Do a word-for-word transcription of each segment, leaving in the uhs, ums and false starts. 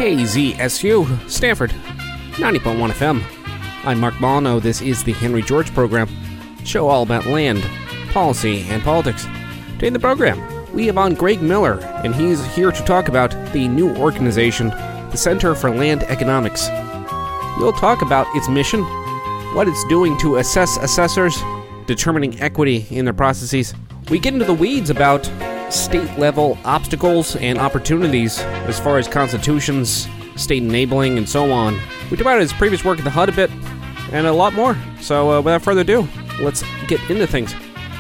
K Z S U, Stanford, ninety point one F M. I'm Mark Molyneux. This is the Henry George Program, show all about land, policy, and politics. Today in the program, we have on Greg Miller, and he's here to talk about the new organization, the Center for Land Economics. We'll talk about its mission, what it's doing to assess assessors, determining equity in their processes. We get into the weeds about state-level obstacles and opportunities as far as constitutions, state enabling, and so on. We talk about his previous work at the H U D a bit, and a lot more. So uh, without further ado, let's get into things.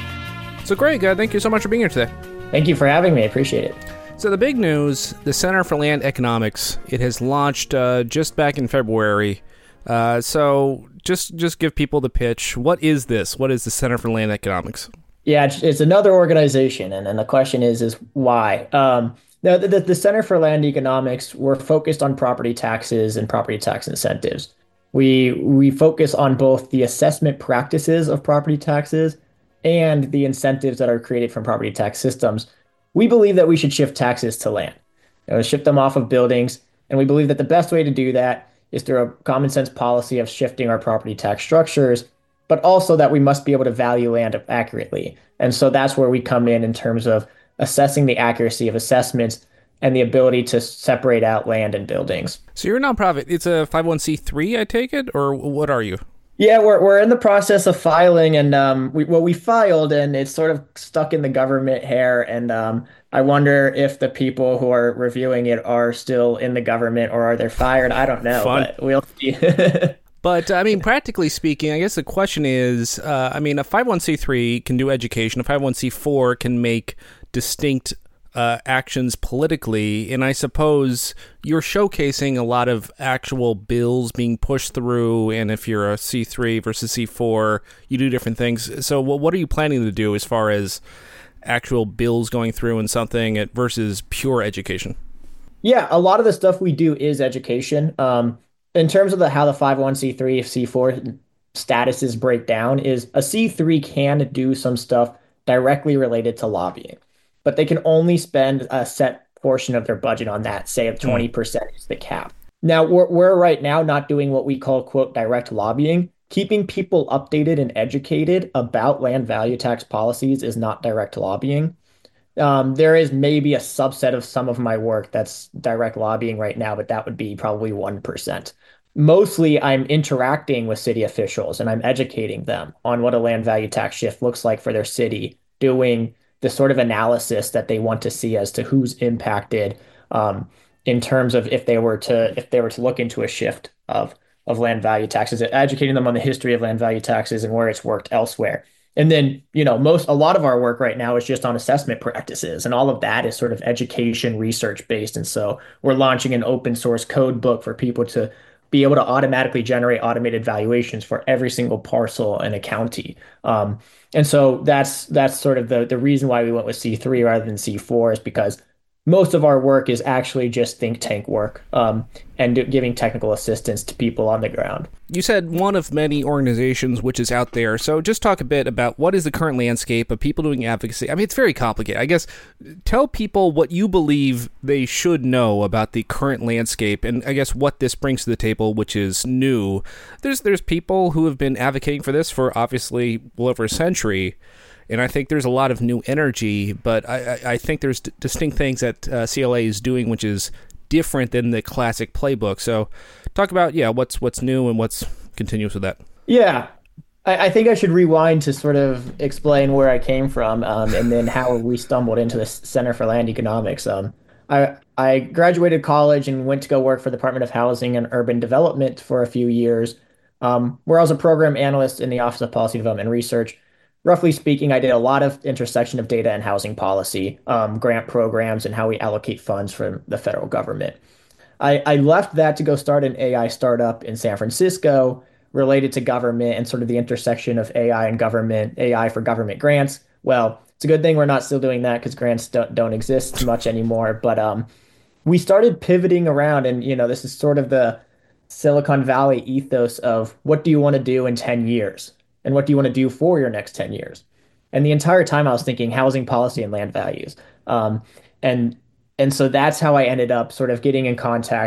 So Greg, uh, thank you so much for being here today. Thank you for having me. I appreciate it. So the big news, the Center for Land Economics, it has launched uh, just back in February. Uh, so just just give people the pitch. What is this? What is the Center for Land Economics? Yeah, it's, it's another organization, and, and the question is, is why? Um, the, the, the Center for Land Economics, we're focused on property taxes and property tax incentives. We we focus on both the assessment practices of property taxes and the incentives that are created from property tax systems. We believe that we should shift taxes to land, you know, shift them off of buildings, and we believe that the best way to do that is through a common sense policy of shifting our property tax structures, but also that we must be able to value land accurately. And so that's where we come in in terms of assessing the accuracy of assessments and the ability to separate out land and buildings. So you're a nonprofit. It's a five oh one c three, I take it, or what are you? Yeah, we're we're in the process of filing, and um, we well we filed, and it's sort of stuck in the government hair, and um, I wonder if the people who are reviewing it are still in the government or are they fired? I don't know, Fun. But we'll see. But, I mean, practically speaking, I guess the question is, uh, I mean, a five oh one c three can do education, a five oh one c four can make distinct uh, actions politically, and I suppose you're showcasing a lot of actual bills being pushed through, and if you're a C three versus C four, you do different things. So well, what are you planning to do as far as actual bills going through and something versus pure education? Yeah, a lot of the stuff we do is education. Um, In terms of the how the five oh one c three, C four statuses break down, is a C three can do some stuff directly related to lobbying, but they can only spend a set portion of their budget on that, say if twenty percent is the cap. Now, we're, we're right now not doing what we call, quote, direct lobbying. Keeping people updated and educated about land value tax policies is not direct lobbying. Um, there is maybe a subset of some of my work that's direct lobbying right now, but that would be probably one percent. Mostly I'm interacting with city officials and I'm educating them on what a land value tax shift looks like for their city, doing the sort of analysis that they want to see as to who's impacted um, in terms of if they were to if they were to look into a shift of, of land value taxes, educating them on the history of land value taxes and where it's worked elsewhere. And then, you know, most, a lot of our work right now is just on assessment practices, and all of that is sort of education research based. And so we're launching an open source code book for people to be able to automatically generate automated valuations for every single parcel in a county. Um, and so that's, that's sort of the, the reason why we went with C three rather than C four, is because most of our work is actually just think tank work um, and do, giving technical assistance to people on the ground. You said one of many organizations which is out there. So just talk a bit about what is the current landscape of people doing advocacy. I mean, it's very complicated. I guess tell people what you believe they should know about the current landscape, and I guess what this brings to the table, which is new. There's there's people who have been advocating for this for obviously well over a century. And I think there's a lot of new energy, but I, I think there's d- distinct things that uh, C L A is doing, which is different than the classic playbook. So talk about, yeah, what's what's new and what's continuous with that. Yeah, I, I think I should rewind to sort of explain where I came from um, and then how we stumbled into the Center for Land Economics. Um, I, I graduated college and went to go work for the Department of Housing and Urban Development for a few years, um, where I was a program analyst in the Office of Policy Development and Research. Roughly speaking, I did a lot of intersection of data and housing policy, um, grant programs, and how we allocate funds from the federal government. I, I left that to go start an A I startup in San Francisco related to government and sort of the intersection of A I and government, A I for government grants. Well, it's a good thing we're not still doing that because grants don't, don't exist much anymore. But um, we started pivoting around, and you know, this is sort of the Silicon Valley ethos of what do you want to do in ten years? And what do you want to do for your next ten years? And the entire time I was thinking housing policy and land values. Um, and and so that's how I ended up sort of getting in contact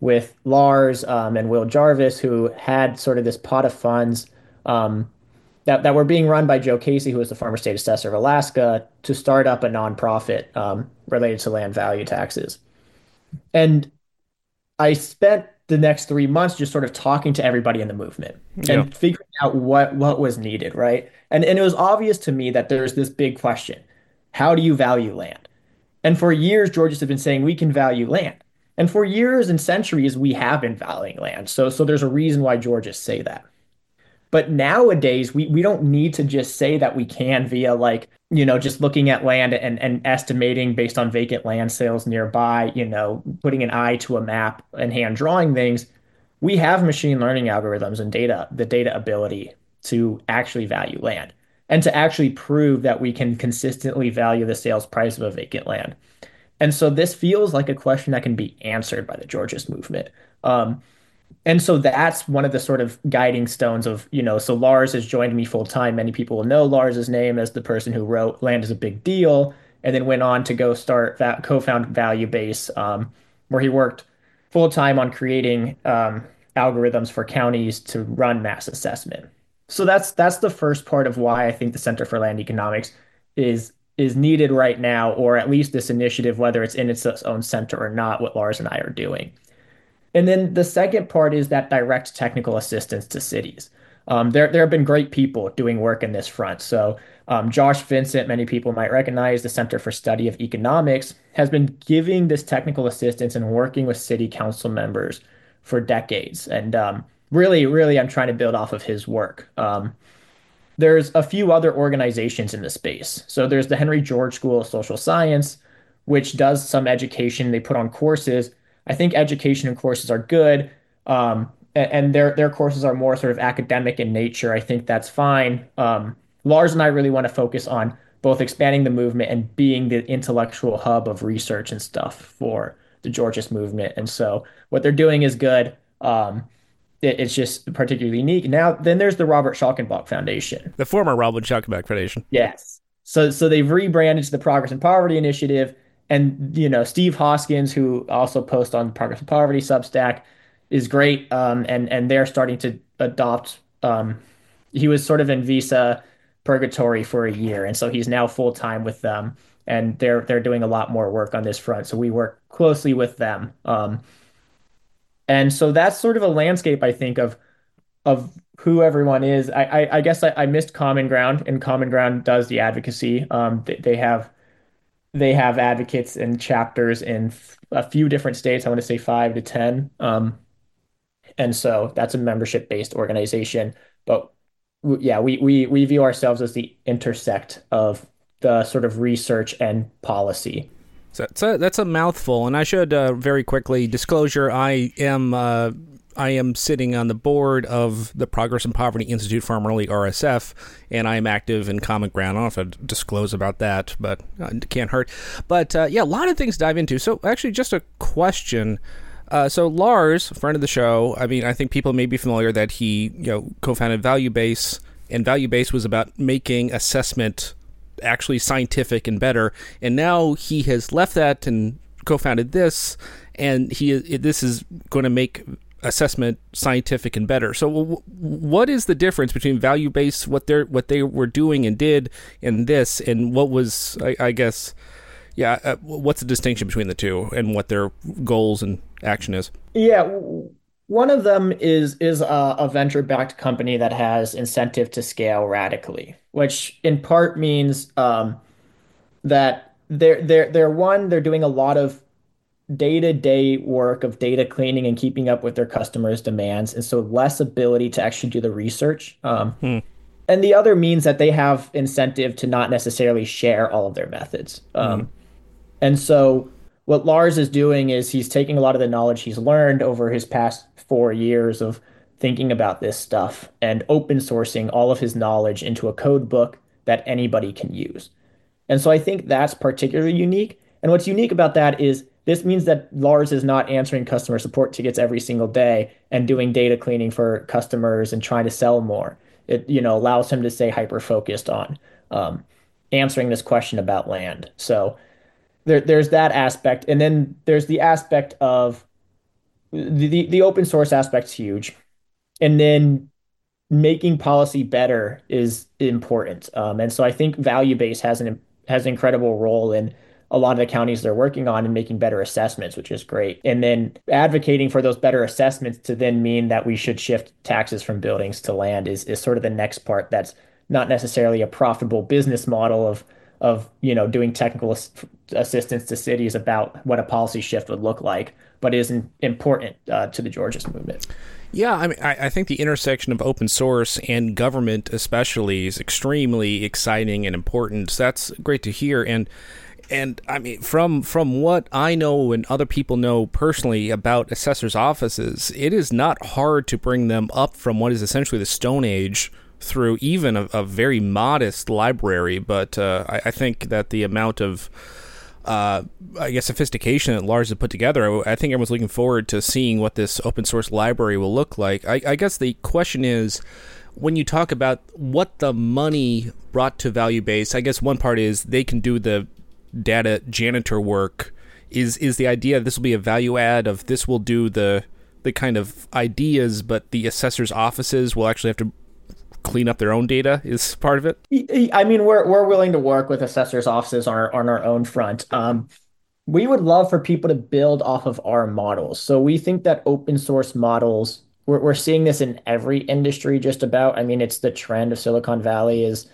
with Lars um, and Will Jarvis, who had sort of this pot of funds um, that, that were being run by Joe Casey, who was the former state assessor of Alaska, to start up a nonprofit um, related to land value taxes. And I spent the next three months just sort of talking to everybody in the movement Yeah. and figuring out what what was needed, right? And and it was obvious to me that there's this big question. How do you value land? And for years, Georgians have been saying we can value land. And for years and centuries, we have been valuing land. So so there's a reason why Georgians say that. But nowadays, we, we don't need to just say that we can via like, you know, just looking at land and, and estimating based on vacant land sales nearby, you know, putting an eye to a map and hand drawing things. We have machine learning algorithms and data, the data ability to actually value land and to actually prove that we can consistently value the sales price of a vacant land. And so this feels like a question that can be answered by the Georgist movement. Um, and so that's one of the sort of guiding stones of, you know, so Lars has joined me full time. Many people will know Lars's name as the person who wrote Land is a Big Deal and then went on to go start that co-found Value Base, um, where he worked full time on creating um, algorithms for counties to run mass assessment. So that's that's the first part of why I think the Center for Land Economics is is needed right now, or at least this initiative, whether it's in its own center or not, what Lars and I are doing. And then the second part is that direct technical assistance to cities. Um, there, there have been great people doing work in this front. So um, Josh Vincent, many people might recognize, the Center for Study of Economics, has been giving this technical assistance and working with city council members for decades. And um, really, really, I'm trying to build off of his work. Um, there's a few other organizations in the space. So there's the Henry George School of Social Science, which does some education. They put on courses. I think education and courses are good. Um, a- and their their courses are more sort of academic in nature. I think that's fine. Um, Lars and I really want to focus on both expanding the movement and being the intellectual hub of research and stuff for the Georgist movement. And so what they're doing is good. Um, it- it's just particularly unique. Now, then there's the Robert Schalkenbach Foundation. The former Robert Schuckenbach Foundation. Yes. So so they've rebranded to the Progress and Poverty Initiative. And you know, Steve Hoskins, who also posts on Progress and Poverty Substack, is great. Um, and and they're starting to adopt. Um, he was sort of in visa purgatory for a year, and so he's now full time with them. And they're they're doing a lot more work on this front. So we work closely with them. Um, and so that's sort of a landscape, I think, of of who everyone is. I I, I guess I, I missed Common Ground, and Common Ground does the advocacy. Um, they, they have they have advocates and chapters in f- a few different states. I want to say five to ten. Um, and so that's a membership based organization. But w- yeah, we we we view ourselves as the intersect of the sort of research and policy. So that's a, that's a mouthful, and I should uh, very quickly disclosure. I am uh, I am sitting on the board of the Progress and Poverty Institute, formerly R S F, and I am active in Common Ground. I don't know if I disclose about that, but uh, it can't hurt. But uh, yeah, a lot of things to dive into. So actually, just a question. Uh, so Lars, friend of the show, I mean, I think people may be familiar that he, you know, co-founded Value Base, and Value Base was about making assessment actually scientific and better. And now he has left that and co-founded this, and he this is going to make assessment scientific and better. So w- what is the difference between Value Base, what they're what they were doing and did, and this, and what was, I, I guess, yeah, uh, what's the distinction between the two and what their goals and action is? Yeah, w- one of them is is a, a venture-backed company that has incentive to scale radically, which in part means um, that they're they're they're one, they're doing a lot of day-to-day work of data cleaning and keeping up with their customers' demands, and so less ability to actually do the research. Um, Hmm. and the other means that they have incentive to not necessarily share all of their methods. Hmm. Um, and so what Lars is doing is he's taking a lot of the knowledge he's learned over his past four years of thinking about this stuff and open sourcing all of his knowledge into a code book that anybody can use. And so I think that's particularly unique. And what's unique about that is this means that Lars is not answering customer support tickets every single day and doing data cleaning for customers and trying to sell more. It, you know, allows him to stay hyper focused on um, answering this question about land. So there, there's that aspect. And then there's the aspect of the, the, the open source aspect's huge. And then making policy better is important. Um, and so I think value base has an has an incredible role in a lot of the counties they're working on and making better assessments, which is great. And then advocating for those better assessments to then mean that we should shift taxes from buildings to land is is sort of the next part that's not necessarily a profitable business model of of you know doing technical ass assistance to cities about what a policy shift would look like, but is important uh, to the Georgist movement. Yeah, I mean, I, I think the intersection of open source and government, especially, is extremely exciting and important. So that's great to hear. And and I mean, from from what I know and other people know personally about assessors' offices, it is not hard to bring them up from what is essentially the Stone Age through even a, a very modest library. But uh, I, I think that the amount of uh, I guess, sophistication that Lars has put together, I think everyone's looking forward to seeing what this open source library will look like. I, I guess the question is, when you talk about what the money brought to ValueBase, I guess one part is they can do the data janitor work. Is is the idea this will be a value add of this will do the the kind of ideas, but the assessor's offices will actually have to clean up their own data is part of it? I mean, we're we're willing to work with assessors' offices on our on our own front. Um, we would love for people to build off of our models. So we think that open source models, we're we're seeing this in every industry just about. I mean, it's the trend of Silicon Valley is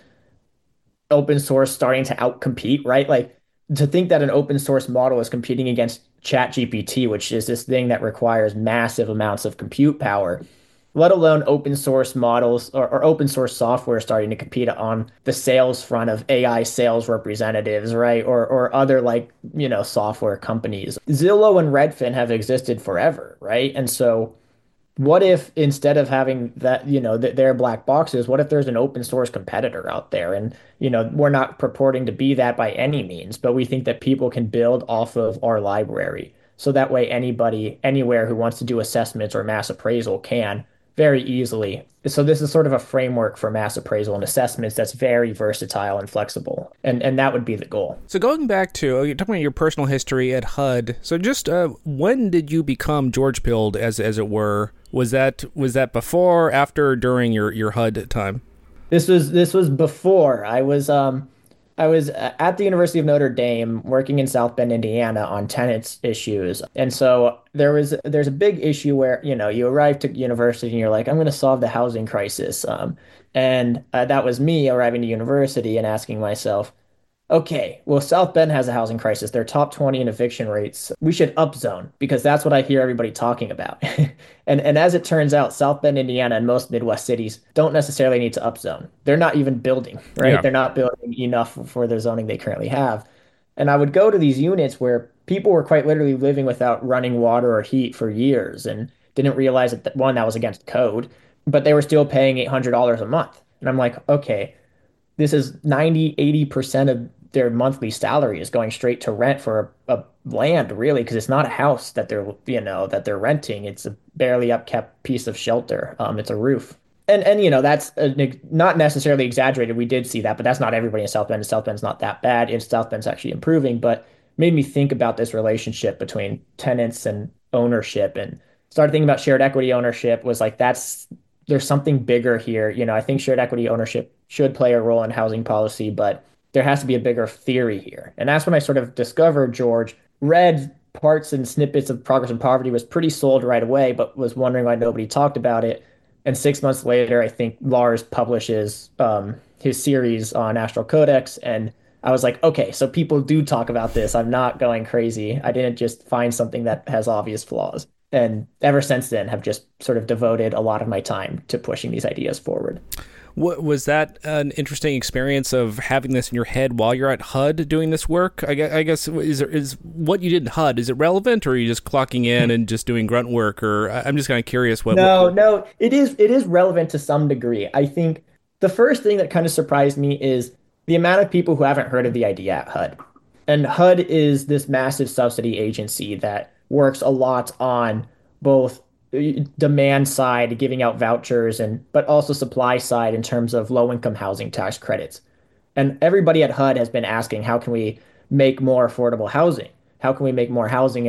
open source starting to outcompete, right? Like to think that an open source model is competing against ChatGPT, which is this thing that requires massive amounts of compute power, let alone open source models or, or open source software starting to compete on the sales front of A I sales representatives, right? Or or other like, you know, software companies. Zillow and Redfin have existed forever, right? And so what if instead of having that, you know, th their black boxes, what if there's an open source competitor out there? And, you know, we're not purporting to be that by any means, but we think that people can build off of our library. So that way anybody anywhere who wants to do assessments or mass appraisal can very easily. So this is sort of a framework for mass appraisal and assessments that's very versatile and flexible. And and that would be the goal. So going back to, you're talking about your personal history at H U D. So just uh, when did you become George Pilled, as as it were? Was that was that before, after, during your, your H U D time? This was this was before. I was um I was at the University of Notre Dame working in South Bend, Indiana on tenants issues. And so there was there's a big issue where, you know, you arrive to university and you're like, I'm going to solve the housing crisis. Um, and uh, that was me arriving to university and asking myself, okay, well, South Bend has a housing crisis. They're top twenty in eviction rates. We should upzone because that's what I hear everybody talking about. And and as it turns out, South Bend, Indiana, and most Midwest cities don't necessarily need to upzone. They're not even building, right? Yeah. They're not building enough for the zoning they currently have. And I would go to these units where people were quite literally living without running water or heat for years and didn't realize that, one, that was against code, but they were still paying eight hundred dollars a month. And I'm like, okay, this is ninety, eighty percent of their monthly salary is going straight to rent for a, a land, really, because it's not a house that they're, you know, that they're renting. It's a barely upkept piece of shelter. Um, it's a roof. And, and you know, that's a, not necessarily exaggerated. We did see that, but that's not everybody in South Bend. South Bend's not that bad. In South Bend's actually improving, but made me think about this relationship between tenants and ownership and started thinking about shared equity ownership was like, that's, there's something bigger here. You know, I think shared equity ownership should play a role in housing policy, but there has to be a bigger theory here. And that's when I sort of discovered George, read parts and snippets of Progress and Poverty, was pretty sold right away, but was wondering why nobody talked about it. And six months later, I think Lars publishes um, his series on Astral Codex. And I was like, okay, so people do talk about this. I'm not going crazy. I didn't just find something that has obvious flaws. And ever since then, have just sort of devoted a lot of my time to pushing these ideas forward. What, was that an interesting experience of having this in your head while you're at H U D doing this work? I guess, I guess is there, is what you did in H U D, is it relevant, or are you just clocking in and just doing grunt work? Or I'm just kind of curious. What? No, what... no, it is it is relevant to some degree. I think the first thing that kind of surprised me is the amount of people who haven't heard of the idea at H U D. And H U D is this massive subsidy agency that works a lot on both demand side, giving out vouchers, and but also supply side in terms of low income housing tax credits. And everybody at H U D has been asking, how can we make more affordable housing? How can we make more housing in our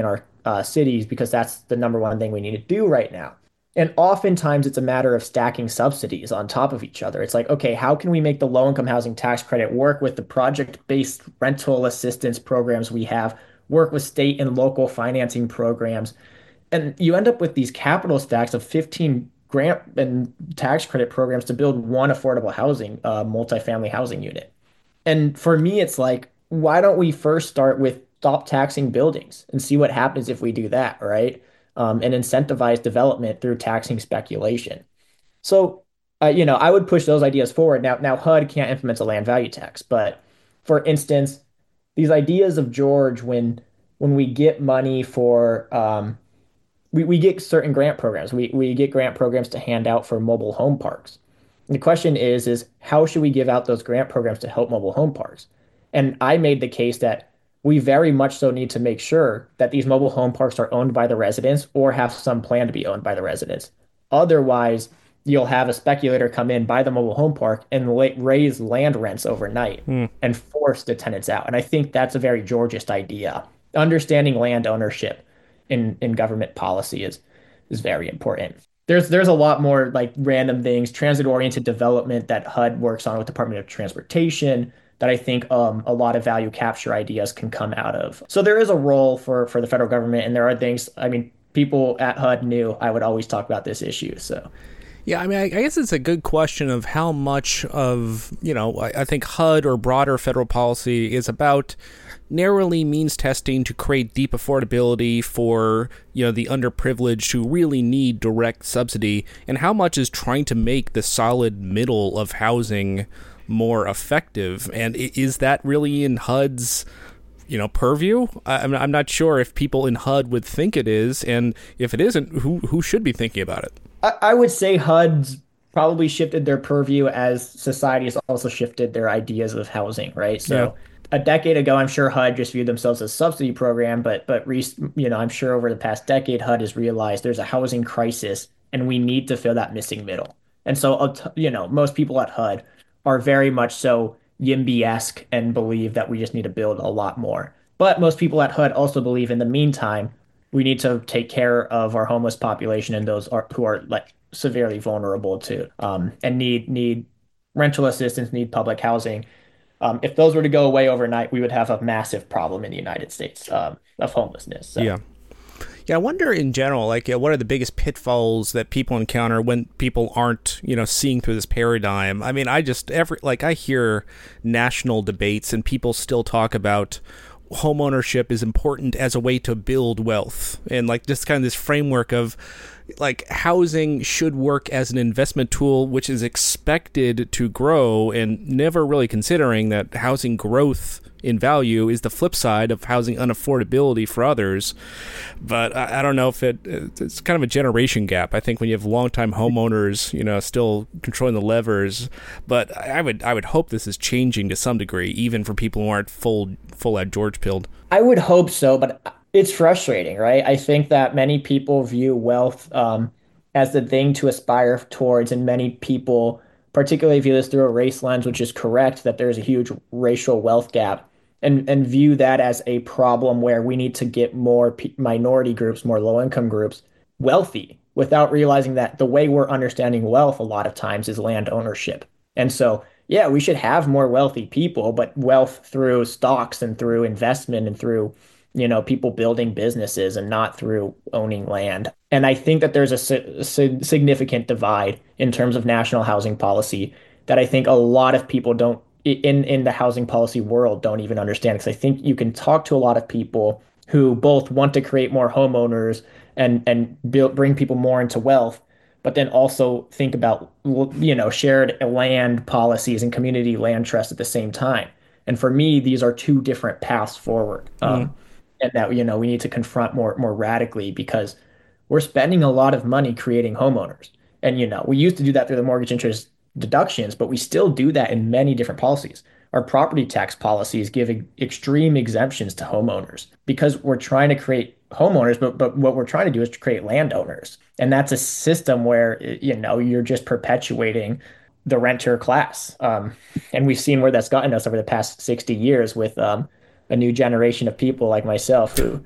uh, cities because that's the number one thing we need to do right now. And oftentimes it's a matter of stacking subsidies on top of each other. It's like, okay, how can we make the low income housing tax credit work with the project based rental assistance programs we have, work with state and local financing programs? And you end up with these capital stacks of fifteen grant and tax credit programs to build one affordable housing, uh, multifamily housing unit. And for me, it's like, why don't we first start with stop taxing buildings and see what happens if we do that, right? Um, and incentivize development through taxing speculation. So, uh, you know, I would push those ideas forward. Now, now H U D can't implement a land value tax, but for instance, these ideas of George, when when we get money for um, we, we get certain grant programs. We we get grant programs to hand out for mobile home parks. And the question is, is how should we give out those grant programs to help mobile home parks? And I made the case that we very much so need to make sure that these mobile home parks are owned by the residents or have some plan to be owned by the residents. Otherwise, you'll have a speculator come in, buy the mobile home park, and la- raise land rents overnight Hmm. and force the tenants out. And I think that's a very Georgist idea. Understanding land ownership in in government policy is is very important. There's there's a lot more like random things, transit-oriented development that H U D works on with Department of Transportation that I think um, a lot of value capture ideas can come out of. So there is a role for for the federal government, and there are things. I mean, people at H U D knew I would always talk about this issue. So Yeah, I mean, I, I guess it's a good question of how much of, you know, I, I think H U D or broader federal policy is about narrowly means testing to create deep affordability for, you know, the underprivileged who really need direct subsidy, and how much is trying to make the solid middle of housing more effective. And i- is that really in H U D's, you know, purview? I, I'm I'm not sure if people in H U D would think it is, and if it isn't, who who should be thinking about it? I, I would say H U D's probably shifted their purview as society has also shifted their ideas of housing, right? Yeah. So a decade ago, I'm sure H U D just viewed themselves as a subsidy program, but but re, you know, I'm sure over the past decade, H U D has realized there's a housing crisis and we need to fill that missing middle. And so, uh, t- you know, most people at H U D are very much so YIMBY-esque and believe that we just need to build a lot more. But most people at H U D also believe in the meantime, we need to take care of our homeless population and those are, who are like severely vulnerable to um, and need need rental assistance, need public housing. Um, if those were to go away overnight, we would have a massive problem in the United States um, of homelessness. So. Yeah. Yeah, I wonder in general, like, uh, what are the biggest pitfalls that people encounter when people aren't, you know, seeing through this paradigm? I mean, I just, every, like, I hear national debates and people still talk about home ownership is important as a way to build wealth. And, like, just kind of this framework of, like, housing should work as an investment tool, which is expected to grow, and never really considering that housing growth in value is the flip side of housing unaffordability for others. But I, I don't know if it it's kind of a generation gap. I think when you have longtime homeowners, you know, still controlling the levers. But I would I would hope this is changing to some degree, even for people who aren't full full out George pilled. I would hope so, but it's frustrating, right? I think that many people view wealth um, as the thing to aspire towards, and many people, particularly view this through a race lens, which is correct that there's a huge racial wealth gap, and and view that as a problem where we need to get more p minority groups, more low income groups, wealthy, without realizing that the way we're understanding wealth a lot of times is land ownership. And so, yeah, we should have more wealthy people, but wealth through stocks and through investment and through, you know, people building businesses and not through owning land. And I think that there's a si si- significant divide in terms of national housing policy that I think a lot of people don't in in the housing policy world don't even understand. Because I think you can talk to a lot of people who both want to create more homeowners and and build, bring people more into wealth, but then also think about, you know, shared land policies and community land trust at the same time. And for me, these are two different paths forward. Mm. Um, and that, you know, we need to confront more more radically because we're spending a lot of money creating homeowners. And, you know, we used to do that through the mortgage interest deductions, but we still do that in many different policies. Our property tax policies give e- extreme exemptions to homeowners because we're trying to create homeowners, but but what we're trying to do is to create landowners. And that's a system where, you know, you're just perpetuating the renter class. Um, and we've seen where that's gotten us over the past sixty years with um, a new generation of people like myself who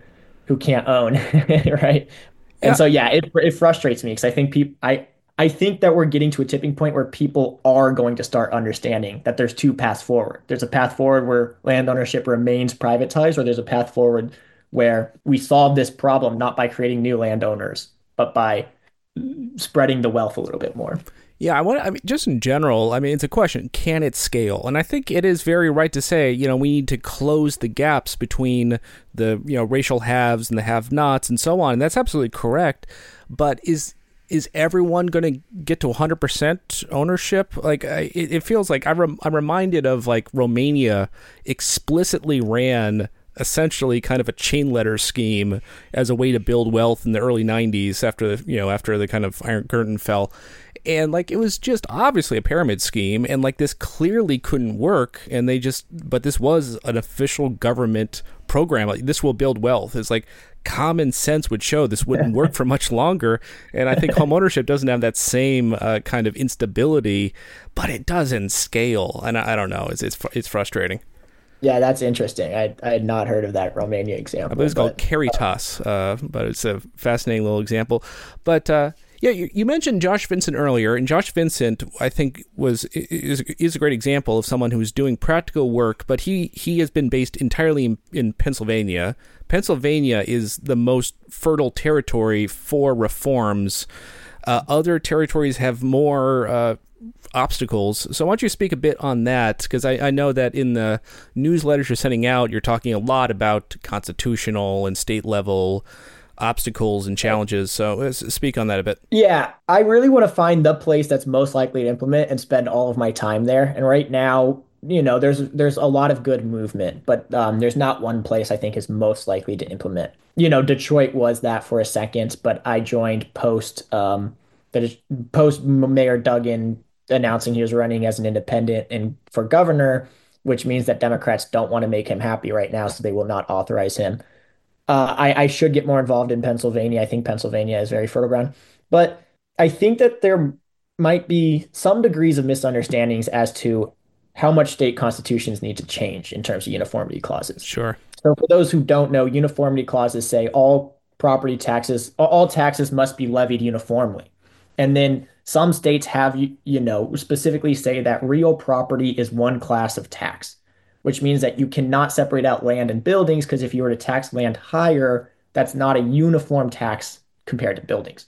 who can't own, right? And Yeah. so yeah, it it frustrates me because I think people I I think that we're getting to a tipping point where people are going to start understanding that there's two paths forward. There's a path forward where land ownership remains privatized, or there's a path forward where we solve this problem not by creating new landowners, but by spreading the wealth a little bit more. Yeah, I want. I mean, just in general, I mean, it's a question: can it scale? And I think it is very right to say, you know, we need to close the gaps between the you know racial haves and the have-nots and so on. And that's absolutely correct. But is is everyone going to get to one hundred percent ownership? Like, I, it, it feels like I rem, I'm reminded of like Romania explicitly ran essentially kind of a chain letter scheme as a way to build wealth in the early nineties after the you know after the kind of Iron Curtain fell. And like it was just obviously a pyramid scheme, and like this clearly couldn't work, and they just but this was an official government program. Like, this will build wealth. It's like common sense would show this wouldn't work for much longer. And I think homeownership doesn't have that same uh, kind of instability, but it does in scale. And I, I don't know, it's it's it's frustrating. Yeah, that's interesting. I I had not heard of that Romania example. I believe it's called but, Caritas, uh, but it's a fascinating little example. But uh, yeah, you, you mentioned Josh Vincent earlier, and Josh Vincent, I think, was is is a great example of someone who's doing practical work. But he he has been based entirely in, in Pennsylvania. Pennsylvania is the most fertile territory for reforms. Uh, other territories have more Uh, obstacles. So why don't you speak a bit on that? Because I, I know that in the newsletters you're sending out, you're talking a lot about constitutional and state level obstacles and challenges. So let's speak on that a bit. Yeah, I really want to find the place that's most likely to implement and spend all of my time there. And right now, you know, there's there's a lot of good movement, but um, there's not one place I think is most likely to implement. You know, Detroit was that for a second, but I joined post um, that is post Mayor Duggan announcing he was running as an independent and for governor, which means that Democrats don't want to make him happy right now, so they will not authorize him. Uh, I, I should get more involved in Pennsylvania. I think Pennsylvania is very fertile ground. But I think that there might be some degrees of misunderstandings as to how much state constitutions need to change in terms of uniformity clauses. Sure. So for those who don't know, uniformity clauses say all property taxes, all taxes must be levied uniformly. And then some states have, you, you know, specifically say that real property is one class of tax, which means that you cannot separate out land and buildings because if you were to tax land higher, that's not a uniform tax compared to buildings.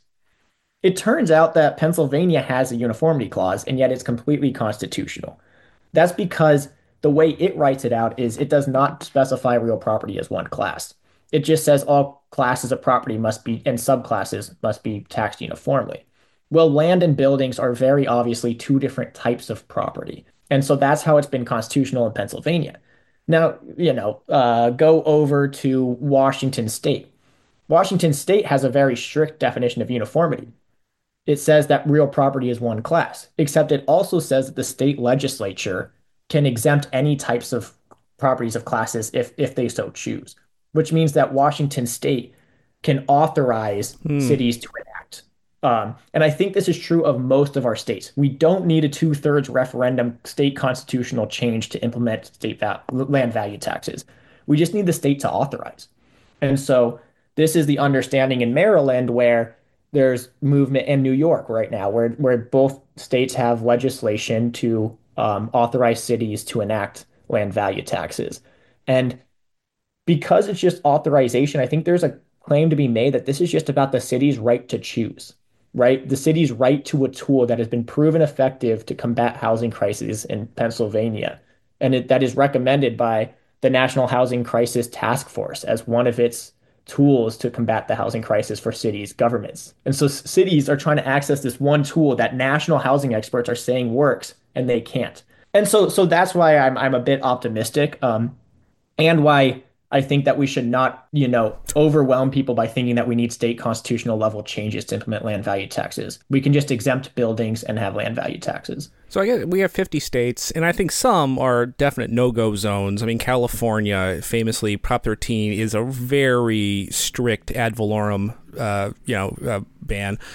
It turns out that Pennsylvania has a uniformity clause, and yet it's completely constitutional. That's because the way it writes it out is it does not specify real property as one class. It just says all classes of property must be, and subclasses must be taxed uniformly. Well, land and buildings are very obviously two different types of property. And so that's how it's been constitutional in Pennsylvania. Now, you know, uh, go over to Washington State. Washington State has a very strict definition of uniformity. It says that real property is one class, except it also says that the state legislature can exempt any types of properties of classes if, if they so choose, which means that Washington State can authorize Hmm. cities to enact. Um, and I think this is true of most of our states. We don't need a two-thirds referendum state constitutional change to implement state val- land value taxes. We just need the state to authorize. And so this is the understanding in Maryland where there's movement in New York right now, where where both states have legislation to um, authorize cities to enact land value taxes. And because it's just authorization, I think there's a claim to be made that this is just about the city's right to choose, right? The city's right to a tool that has been proven effective to combat housing crises in Pennsylvania. And it, that is recommended by the National Housing Crisis Task Force as one of its tools to combat the housing crisis for cities, governments. And so s- cities are trying to access this one tool that national housing experts are saying works, and they can't. And so, so that's why I'm I'm a bit optimistic. Um, and why I think that we should not, you know, overwhelm people by thinking that we need state constitutional level changes to implement land value taxes. We can just exempt buildings and have land value taxes. So I guess we have fifty states, and I think some are definite no-go zones. I mean, California, famously, Prop thirteen is a very strict ad valorem, uh, you know, uh, ban.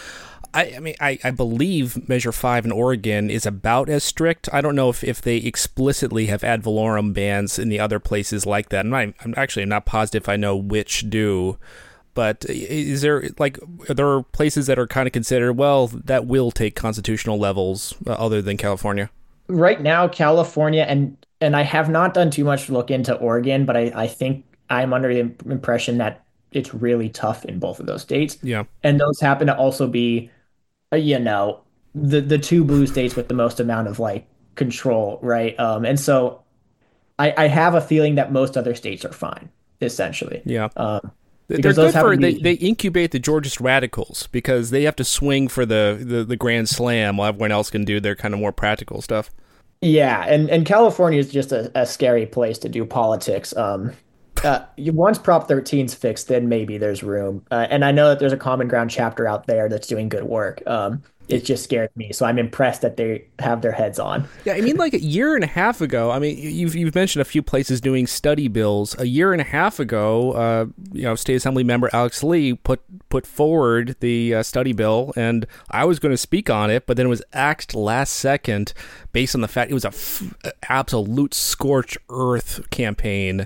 I, I mean, I, I believe Measure five in Oregon is about as strict. I don't know if, if they explicitly have ad valorem bans in the other places like that. I'm, not, I'm actually not positive I know which do. But is there, like, are there places that are kind of considered, well, that will take constitutional levels uh, other than California? Right now, California, and and I have not done too much look into Oregon, but I, I think I'm under the impression that it's really tough in both of those states. Yeah. And those happen to also be, uh, you know, the the two blue states with the most amount of like control, right? Um, and so I, I have a feeling that most other states are fine, essentially. Yeah. Um, They're because good those for, happen to they, be, they incubate the Georgist radicals because they have to swing for the, the, the grand slam while everyone else can do their kind of more practical stuff. yeah, and, and California is just a, a scary place to do politics. Um, uh, you- once Prop thirteen's fixed, then maybe there's room. Uh, and I know that there's a Common Ground chapter out there that's doing good work. Um, it just scared me, so I'm impressed that they have their heads on. Yeah, I mean, like a year and a half ago, I mean, you've you've mentioned a few places doing study bills. A year and a half ago, uh, you know, State Assembly member Alex Lee put put forward the uh, study bill, and I was going to speak on it, but then it was axed last second based on the fact it was a f- absolute scorched earth campaign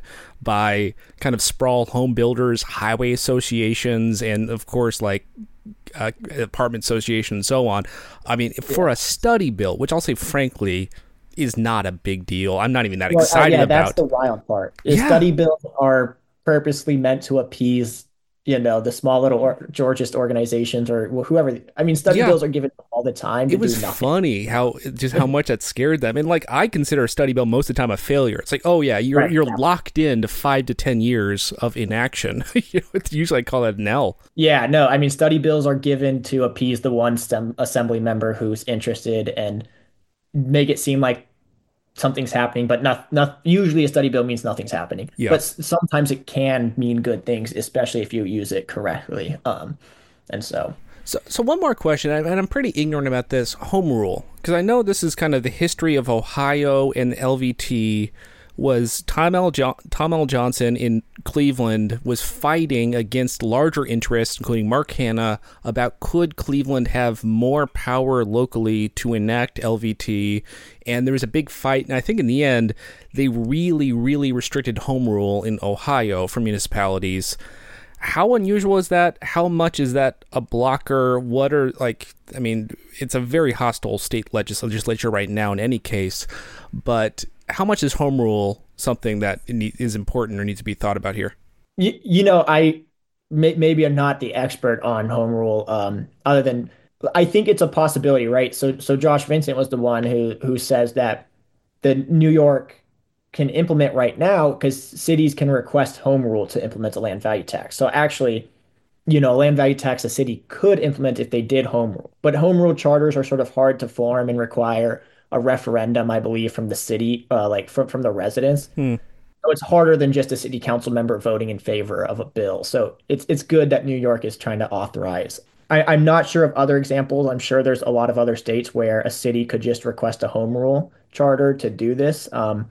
by kind of sprawl home builders, highway associations, and of course, like Uh, apartment association and so on. I mean, for a study bill, which I'll say frankly is not a big deal. I'm not even that Well, uh, excited yeah, about. that's the wild part. Is Yeah. study bills are purposely meant to appease, you know, the small little or Georgist organizations or wh- whoever. I mean, study Yeah. bills are given all the time to It was do nothing. funny how just how much that scared them. And like I consider a study bill most of the time a failure. It's like, oh yeah, you're Right, you're yeah. locked into five to ten years of inaction. You know, it's usually I call that an L. Yeah, no, I mean, study bills are given to appease the one stem assembly member who's interested and make it seem like something's happening, but not, not usually a study bill means nothing's happening. Yeah. But s- sometimes it can mean good things, especially if you use it correctly. Um, and so, So, so one more question, and I'm pretty ignorant about this home rule because I know this is kind of the history of Ohio and L V T. Was Tom L. Jo- Tom L. Johnson in Cleveland was fighting against larger interests, including Mark Hanna, about could Cleveland have more power locally to enact L V T, and there was a big fight, and I think in the end they really, really restricted home rule in Ohio for municipalities. How unusual is that? How much is that a blocker? What are, like, I mean, it's a very hostile state legis- legislature right now in any case, but how much is home rule something that is important or needs to be thought about here? you, you know, I may, maybe I'm not the expert on home rule, um, other than I think it's a possibility, right? So, so Josh Vincent was the one who who says that the New York can implement right now because cities can request home rule to implement a land value tax. So actually, you know, land value tax a city could implement if they did home rule. But home rule charters are sort of hard to form and require a referendum, I believe, from the city, uh, like from, from the residents. Hmm. So it's harder than just a city council member voting in favor of a bill. So it's it's good that New York is trying to authorize. I, I'm not sure of other examples. I'm sure there's a lot of other states where a city could just request a home rule charter to do this. Um,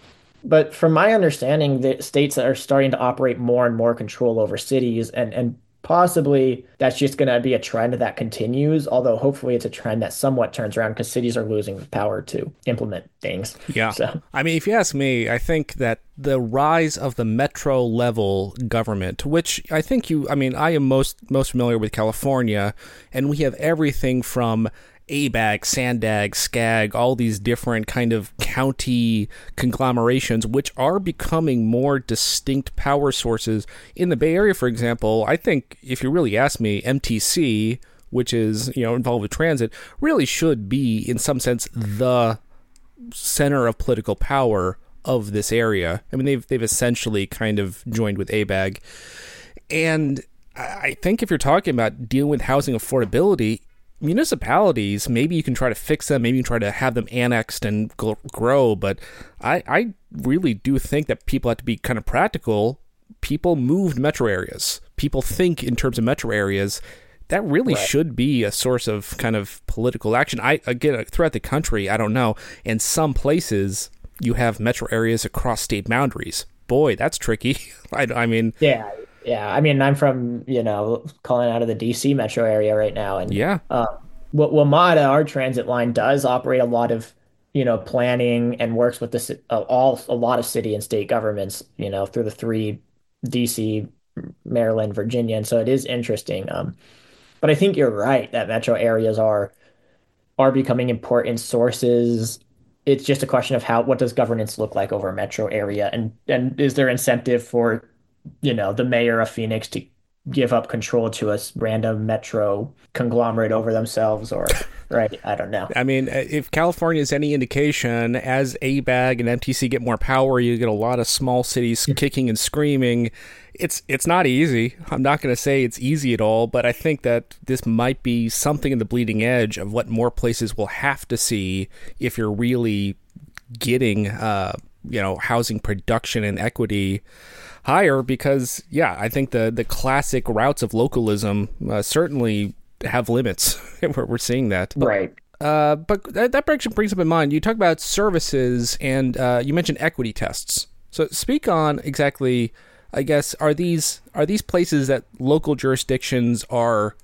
but from my understanding, the states are starting to operate more and more control over cities, and and possibly that's just going to be a trend that continues. Although hopefully it's a trend that somewhat turns around because cities are losing the power to implement things. Yeah. So I mean, if you ask me, I think that the rise of the metro level government, which I think you, I mean, I am most most familiar with California, and we have everything from A B A G, SANDAG, SCAG, all these different kind of county conglomerations, which are becoming more distinct power sources. In the Bay Area, for example, I think if you really ask me, M T C, which is, you know, involved with transit, really should be, in some sense, the center of political power of this area. I mean, they've they've essentially kind of joined with A B A G. And I think if you're talking about dealing with housing affordability, municipalities, maybe you can try to fix them, maybe you can try to have them annexed and grow, but I, I really do think that people have to be kind of practical. People moved metro areas. People think in terms of metro areas. That really Right. should be a source of kind of political action. I again, throughout the country, I don't know. In some places, you have metro areas across state boundaries. Boy, that's tricky. I, I mean, yeah, Yeah, I mean, I'm from, you know, calling out of the D C metro area right now, and Yeah. uh, what WMATA, our transit line, does operate a lot of, you know, planning and works with the ci- uh, all a lot of city and state governments, you know, through the three D C, Maryland, Virginia, and so it is interesting. Um, but I think you're right that metro areas are are becoming important sources. It's just a question of how what does governance look like over a metro area, and and is there incentive for, you know, the mayor of Phoenix to give up control to a random metro conglomerate over themselves, or right? I don't know. I mean, if California is any indication, as A B A G and M T C get more power, you get a lot of small cities kicking and screaming. It's it's not easy. I'm not going to say it's easy at all, but I think that this might be something in the bleeding edge of what more places will have to see if you're really getting, uh, you know, housing production and equity higher. Because, yeah, I think the, the classic routes of localism uh, certainly have limits. we're, we're seeing that. But, Right. uh, but that, that brings brings up in mind, you talk about services and uh, you mentioned equity tests. So speak on exactly, I guess, are these are these places that local jurisdictions are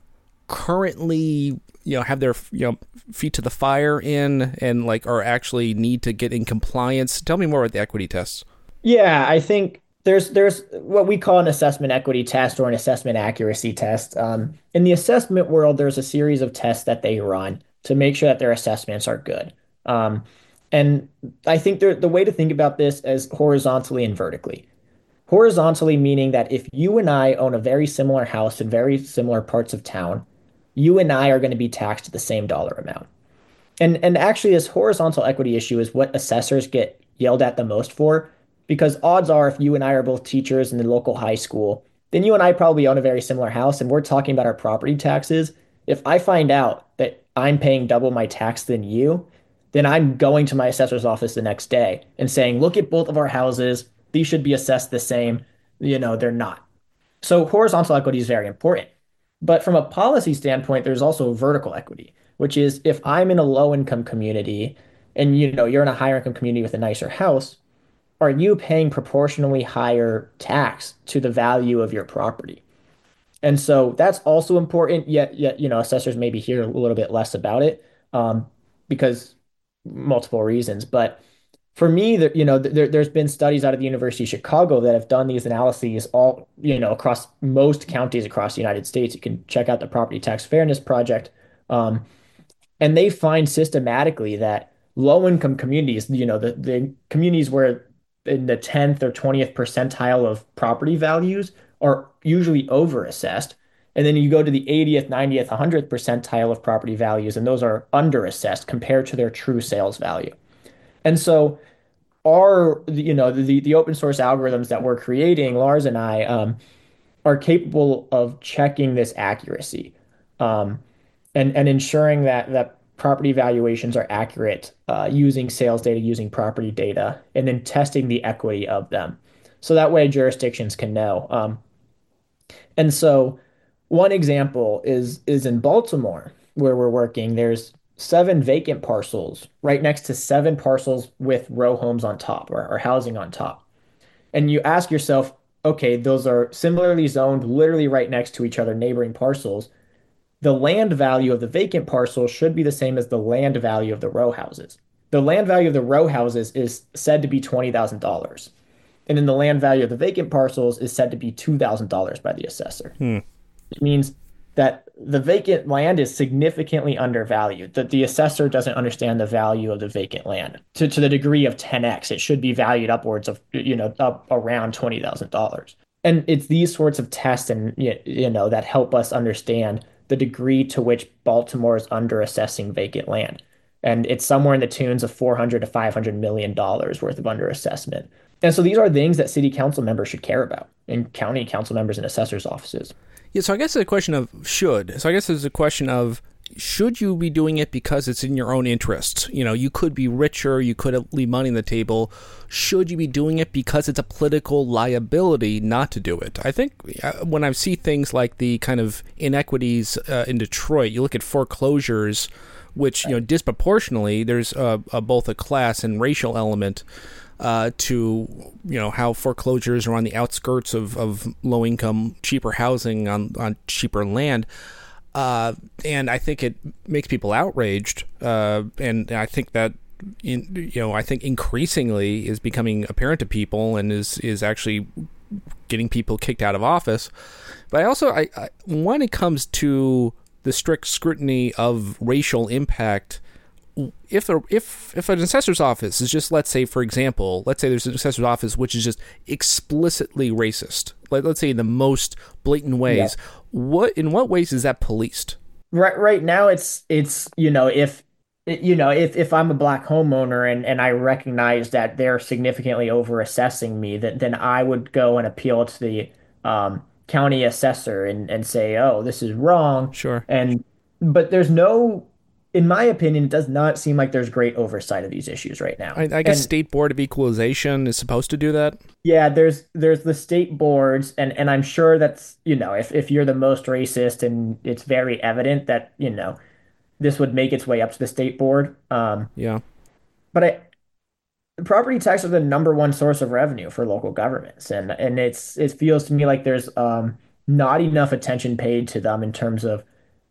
currently, you know, have their, you know, feet to the fire in, and like are actually need to get in compliance? Tell me more about the equity tests. Yeah, I think there's there's what we call an assessment equity test or an assessment accuracy test. Um, in the assessment world, there's a series of tests that they run to make sure that their assessments are good. Um, and I think the the way to think about this is horizontally and vertically. Horizontally meaning that if you and I own a very similar house in very similar parts of town, you and I are going to be taxed the same dollar amount. And and actually this horizontal equity issue is what assessors get yelled at the most for, because odds are if you and I are both teachers in the local high school, then you and I probably own a very similar house and we're talking about our property taxes. If I find out that I'm paying double my tax than you, then I'm going to my assessor's office the next day and saying, look at both of our houses. These should be assessed the same. You know, they're not. So horizontal equity is very important. But from a policy standpoint, there's also vertical equity, which is if I'm in a low income community and you know you're in a higher income community with a nicer house, are you paying proportionally higher tax to the value of your property? And so that's also important. Yet, yet you know, assessors maybe hear a little bit less about it um, because multiple reasons. But for me, there, you know, there, there's been studies out of the University of Chicago that have done these analyses all, you know, across most counties across the United States. You can check out the Property Tax Fairness Project. Um, and they find systematically that low income communities, you know, the, the communities where in the tenth or twentieth percentile of property values are usually overassessed. And then you go to the eightieth, ninetieth, one hundredth percentile of property values, and those are underassessed compared to their true sales value. And so our, you know, the, the open source algorithms that we're creating, Lars and I, um, are capable of checking this accuracy. Um, and and ensuring that that property valuations are accurate uh, using sales data, using property data, and then testing the equity of them. So that way jurisdictions can know. Um, and so one example is is in Baltimore where we're working. There's seven vacant parcels right next to seven parcels with row homes on top or, or housing on top. And you ask yourself, okay, those are similarly zoned, literally right next to each other, neighboring parcels. The land value of the vacant parcel should be the same as the land value of the row houses. The land value of the row houses is said to be twenty thousand dollars. And then the land value of the vacant parcels is said to be two thousand dollars by the assessor. Hmm. It means that the vacant land is significantly undervalued, that the assessor doesn't understand the value of the vacant land to, to the degree of ten x. It should be valued upwards of, you know, up around twenty thousand dollars. And it's these sorts of tests and, you know, that help us understand the degree to which Baltimore is underassessing vacant land. And it's somewhere in the tunes of four hundred to five hundred million dollars worth of underassessment. And so these are things that city council members should care about, and county council members and assessors' offices. Yeah, so I guess it's a question of should. So I guess it's a question of should you be doing it because it's in your own interest? You know, you could be richer, you could leave money on the table. Should you be doing it because it's a political liability not to do it? I think when I see things like the kind of inequities uh, in Detroit, you look at foreclosures, which, you know, disproportionately, there's uh, a, both a class and racial element. uh, to, you know, how foreclosures are on the outskirts of, of low-income, cheaper housing on, on cheaper land. Uh, and I think it makes people outraged. Uh, and I think that, in, you know, I think increasingly is becoming apparent to people and is, is actually getting people kicked out of office. But I also, I, I when it comes to the strict scrutiny of racial impact, if a, if if an assessor's office is just, let's say, for example, let's say there's an assessor's office which is just explicitly racist, like let's say in the most blatant ways, yeah. what in what ways is that policed? Right, right now it's it's you know if you know if if I'm a black homeowner and and I recognize that they're significantly over assessing me, that then I would go and appeal to the um, county assessor and and say, oh, this is wrong. Sure. And but there's no. In my opinion, it does not seem like there's great oversight of these issues right now. I, I guess and, State Board of Equalization is supposed to do that. Yeah, there's there's the state boards, and, and I'm sure that's, you know, if, if you're the most racist and it's very evident that, you know, this would make its way up to the state board. Um, yeah. But I, property tax is the number one source of revenue for local governments, and and it's it feels to me like there's um, not enough attention paid to them in terms of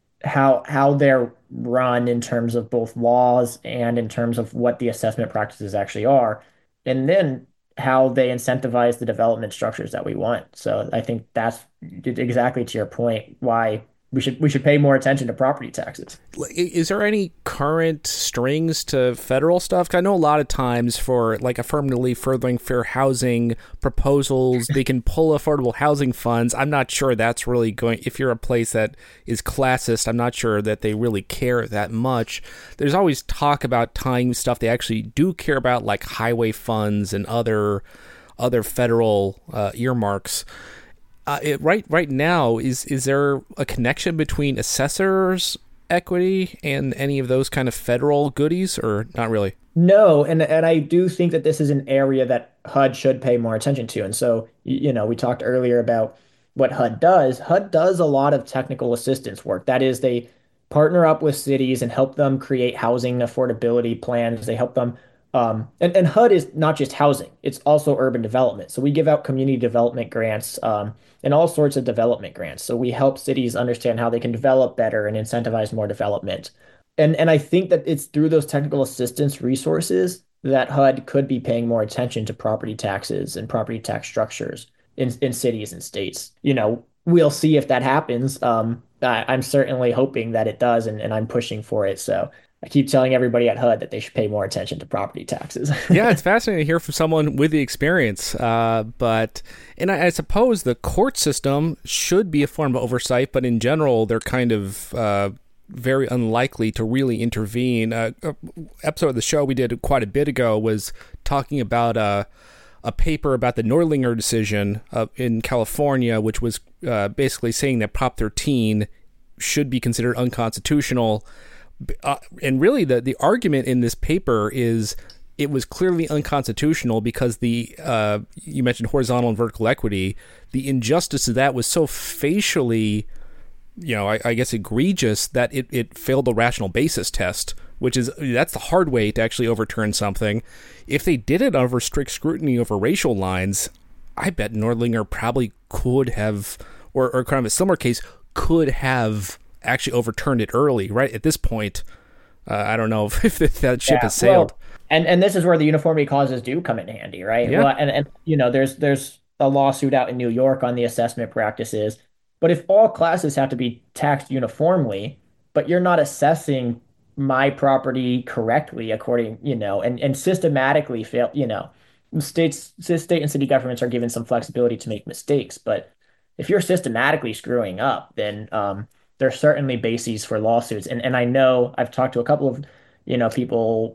how how they're run in terms of both laws and in terms of what the assessment practices actually are, and then how they incentivize the development structures that we want. So I think that's exactly to your point why we should we should pay more attention to property taxes. Is there any current strings to federal stuff? 'Cause I know a lot of times for like affirmatively furthering fair housing proposals, they can pull affordable housing funds. I'm not sure that's really going, if you're a place that is classist, I'm not sure that they really care that much. There's always talk about tying stuff they actually do care about, like highway funds and other other federal uh, earmarks. Uh, it, right right now, is is there a connection between assessors' equity and any of those kind of federal goodies, or not really? No, and and I do think that this is an area that H U D should pay more attention to. And so, you know, we talked earlier about what H U D does. H U D does a lot of technical assistance work. That is, they partner up with cities and help them create housing affordability plans. They help them Um, and, and H U D is not just housing, it's also urban development. So we give out community development grants um, and all sorts of development grants. So we help cities understand how they can develop better and incentivize more development. And, and I think that it's through those technical assistance resources that H U D could be paying more attention to property taxes and property tax structures in, in cities and states. You know, we'll see if that happens. Um, I, I'm certainly hoping that it does, and, and I'm pushing for it. So I keep telling everybody at H U D that they should pay more attention to property taxes. Yeah, it's fascinating to hear from someone with the experience. Uh, but, and I, I suppose the court system should be a form of oversight, but in general, they're kind of uh, very unlikely to really intervene. Uh, a episode of the show we did quite a bit ago was talking about uh, a paper about the Neudlinger decision uh, in California, which was uh, basically saying that Prop thirteen should be considered unconstitutional. Uh, and really, the, the argument in this paper is it was clearly unconstitutional because the uh, you mentioned horizontal and vertical equity. The injustice of that was so facially, you know, I, I guess egregious that it, it failed the rational basis test, which is that's the hard way to actually overturn something. If they did it over strict scrutiny over racial lines, I bet Neudlinger probably could have, or, or kind of a similar case, could have actually overturned it early. Right at this point, uh, I don't know if, if that ship yeah, has sailed. Well, and and this is where the uniformity clauses do come in handy, right? Yeah. Well, and and you know, there's there's a lawsuit out in New York on the assessment practices. But if all classes have to be taxed uniformly, but you're not assessing my property correctly according, you know, and and systematically fail, you know, states, state and city governments are given some flexibility to make mistakes, but if you're systematically screwing up, then um, there's certainly bases for lawsuits. And and I know I've talked to a couple of, you know, people,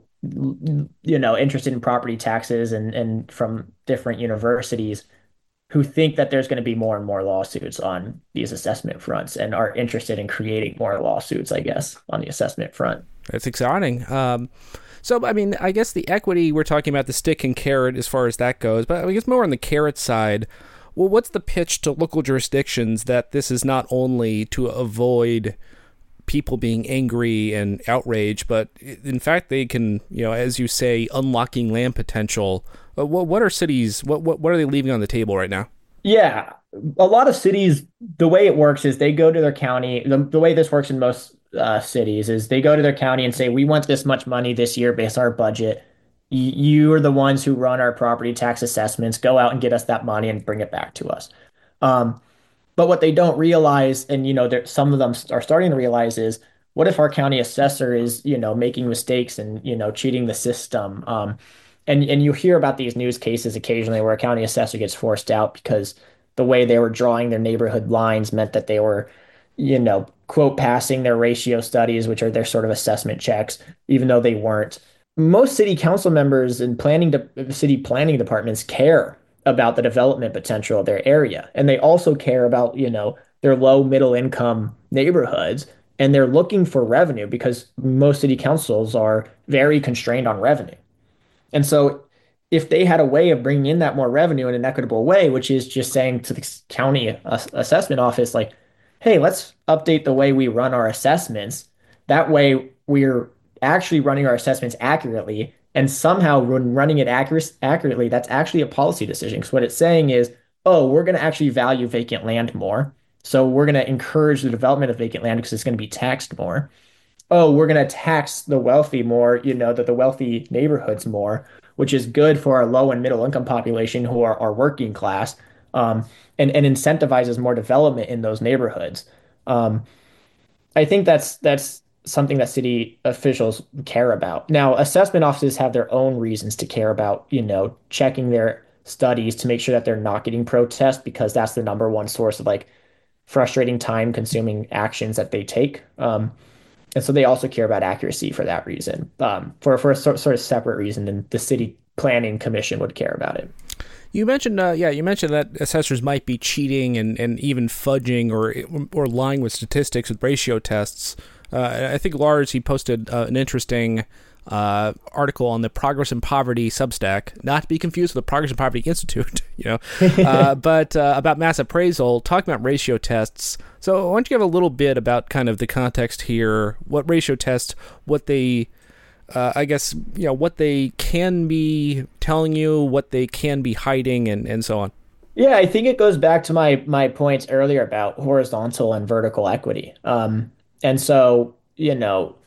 you know, interested in property taxes and, and from different universities who think that there's going to be more and more lawsuits on these assessment fronts and are interested in creating more lawsuits, I guess, on the assessment front. That's exciting. Um, so, I mean, I guess the equity, we're talking about the stick and carrot as far as that goes, but I guess more on the carrot side. Well, what's the pitch to local jurisdictions that this is not only to avoid people being angry and outraged, but in fact, they can, you know, as you say, unlocking land potential. Uh, what what are cities? What what what are they leaving on the table right now? Yeah, a lot of cities, the way it works is they go to their county. The, the way this works in most uh, cities is they go to their county and say, we want this much money this year based on our budget. Y- you are the ones who run our property tax assessments. Go out and get us that money and bring it back to us. Um, but what they don't realize, and you know, there, some of them are starting to realize, is what if our county assessor is, you know, making mistakes and you know, cheating the system? Um, and and you hear about these news cases occasionally where a county assessor gets forced out because the way they were drawing their neighborhood lines meant that they were, you know, quote, passing their ratio studies, which are their sort of assessment checks, even though they weren't. Most city council members and planning de- city planning departments care about the development potential of their area. And they also care about, you know, their low middle income neighborhoods. And they're looking for revenue because most city councils are very constrained on revenue. And so if they had a way of bringing in that more revenue in an equitable way, which is just saying to the county assessment office, like, hey, let's update the way we run our assessments. That way we're actually running our assessments accurately. And somehow when running it accurate, accurately, that's actually a policy decision. Because what it's saying is, oh, we're going to actually value vacant land more. So we're going to encourage the development of vacant land because it's going to be taxed more. Oh, we're going to tax the wealthy more, you know, that the wealthy neighborhoods more, which is good for our low and middle income population who are, are working class, um, and, and incentivizes more development in those neighborhoods. Um, I think that's that's something that city officials care about. Now, assessment offices have their own reasons to care about, you know, checking their studies to make sure that they're not getting protests because that's the number one source of like frustrating time consuming actions that they take. Um, and so they also care about accuracy for that reason, um, for, for a sort, sort of separate reason than the city planning commission would care about it. You mentioned, uh, yeah, you mentioned that assessors might be cheating and, and even fudging or or lying with statistics with ratio tests. Uh, I think Lars, he posted uh, an interesting uh, article on the Progress and Poverty Substack, not to be confused with the Progress and Poverty Institute, you know, uh, but uh, about mass appraisal, talking about ratio tests. So why don't you give a little bit about kind of the context here, what ratio tests, what they... Uh, I guess, you know, what they can be telling you, what they can be hiding, and, and so on. Yeah, I think it goes back to my my points earlier about horizontal and vertical equity. Um, and so, you know,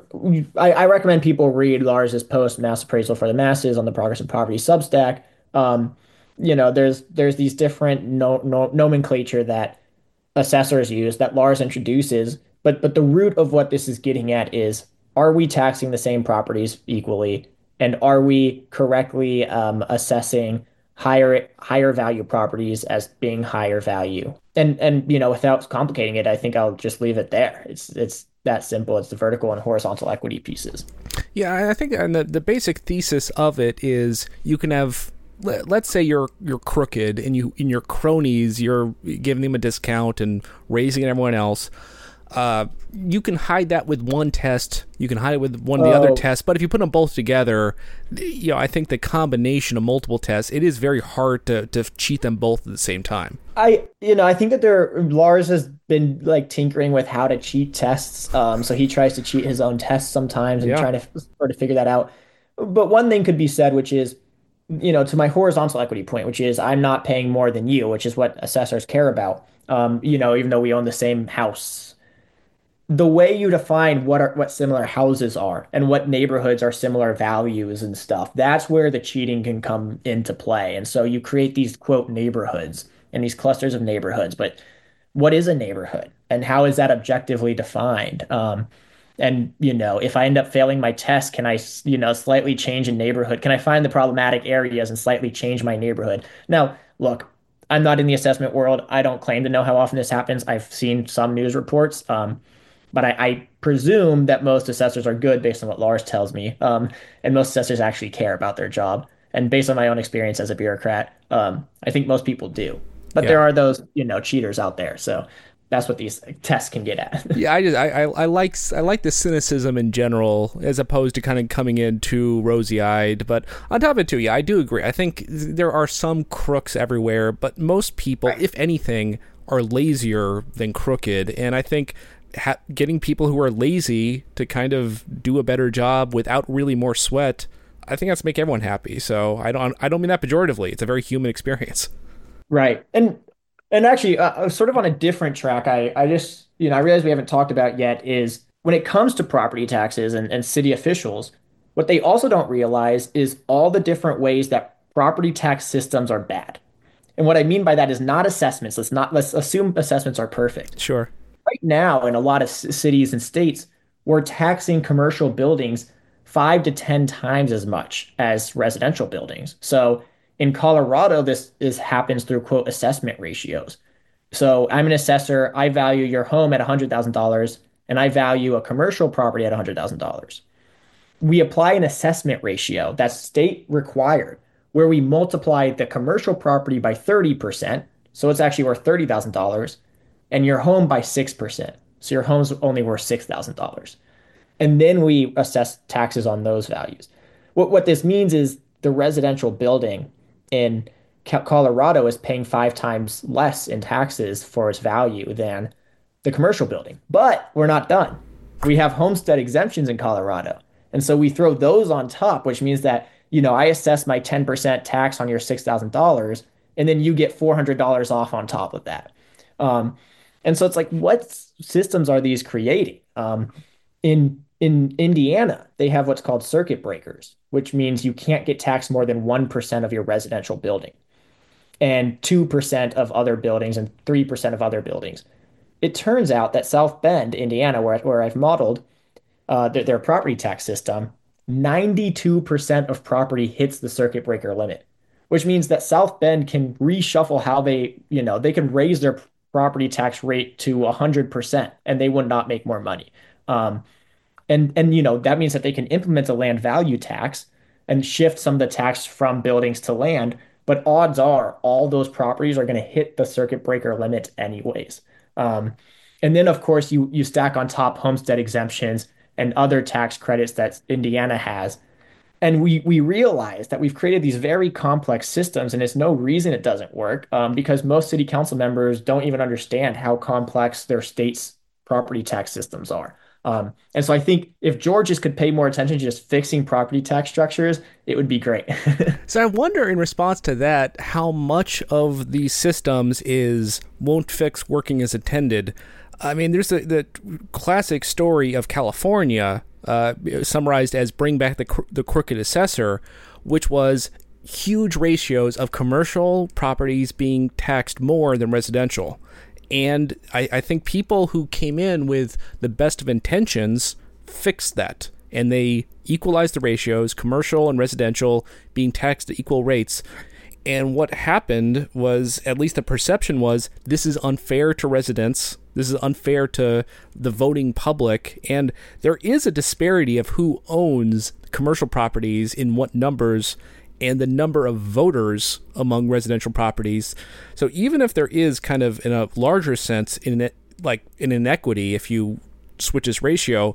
I, I recommend people read Lars's post, Mass Appraisal for the Masses, on the Progress and Poverty Substack. Um, you know, there's there's these different no, no, nomenclature that assessors use that Lars introduces, but but the root of what this is getting at is, are we taxing the same properties equally? And are we correctly um, assessing higher higher value properties as being higher value? And and you know, without complicating it, I think I'll just leave it there. It's it's that simple. It's the vertical and horizontal equity pieces. Yeah, I think and the, the basic thesis of it is you can have, let's say you're you're crooked and you in your cronies, you're giving them a discount and raising everyone else. Uh, you can hide that with one test. You can hide it with one of the oh. other tests. But if you put them both together, you know, I think the combination of multiple tests, it is very hard to, to cheat them both at the same time. I, you know, I think that there, Lars has been like tinkering with how to cheat tests. Um, so he tries to cheat his own tests sometimes and yeah. trying to sort of figure that out. But one thing could be said, which is, you know, to my horizontal equity point, which is I'm not paying more than you, which is what assessors care about. Um, you know, even though we own the same house. The way you define what are what similar houses are and what neighborhoods are similar values and stuff, that's where the cheating can come into play. And so you create these quote neighborhoods and these clusters of neighborhoods. But what is a neighborhood and how is that objectively defined? Um, and, you know, if I end up failing my test, can I, you know, slightly change a neighborhood? Can I find the problematic areas and slightly change my neighborhood? Now, look, I'm not in the assessment world. I don't claim to know how often this happens. I've seen some news reports. Um, But I, I presume that most assessors are good based on what Lars tells me. Um, and most assessors actually care about their job. And based on my own experience as a bureaucrat, um, I think most people do. But yeah. there are those, you know, cheaters out there. So that's what these tests can get at. yeah, I just I, I, I like I like the cynicism in general, as opposed to kind of coming in too rosy-eyed. But on top of it too, yeah, I do agree. I think there are some crooks everywhere, but most people, right. if anything, are lazier than crooked. And I think ha- getting people who are lazy to kind of do a better job without really more sweat, I think that's make everyone happy. So I don't I don't mean that pejoratively. It's a very human experience. Right. And and actually, uh, sort of on a different track, I I just, you know, I realize we haven't talked about yet is when it comes to property taxes and, and city officials, what they also don't realize is all the different ways that property tax systems are bad. And what I mean by that is not assessments. Let's not let's assume assessments are perfect. Sure. Right now, in a lot of c- cities and states, we're taxing commercial buildings five to ten times as much as residential buildings. So in Colorado, this is happens through quote assessment ratios. So I'm an assessor. I value your home at one hundred thousand dollars and I value a commercial property at one hundred thousand dollars. We apply an assessment ratio that's state required, where we multiply the commercial property by thirty percent. So it's actually worth thirty thousand dollars and your home by six percent. So your home's only worth six thousand dollars. And then we assess taxes on those values. What, what this means is the residential building in Colorado is paying five times less in taxes for its value than the commercial building. But we're not done. We have homestead exemptions in Colorado. And so we throw those on top, which means that, you know, I assess my ten percent tax on your six thousand dollars and then you get four hundred dollars off on top of that. Um, and so it's like, what systems are these creating? Um, in in Indiana, they have what's called circuit breakers, which means you can't get taxed more than one percent of your residential building and two percent of other buildings and three percent of other buildings. It turns out that South Bend, Indiana, where, where I've modeled uh, their, their property tax system, ninety-two percent of property hits the circuit breaker limit, which means that South Bend can reshuffle how they, you know, they can raise their property tax rate to one hundred percent and they would not make more money. Um, and and you know that means that they can implement a land value tax and shift some of the tax from buildings to land. But odds are all those properties are going to hit the circuit breaker limit anyways. Um, and then of course you you stack on top homestead exemptions and other tax credits that Indiana has. And we we realize that we've created these very complex systems, and it's no reason it doesn't work, um, because most city council members don't even understand how complex their state's property tax systems are. Um, and so I think if Georgias could pay more attention to just fixing property tax structures, it would be great. So I wonder, in response to that, how much of these systems is won't fix working as intended. I mean, there's the, the classic story of California, uh, summarized as bring back the the crooked assessor, which was huge ratios of commercial properties being taxed more than residential. And I, I think people who came in with the best of intentions fixed that. And they equalized the ratios, commercial and residential being taxed at equal rates. And what happened was, at least the perception was, this is unfair to residents. This is unfair to the voting public. And there is a disparity of who owns commercial properties in what numbers and the number of voters among residential properties. So even if there is kind of, in a larger sense, in it, like an inequity, if you switch this ratio,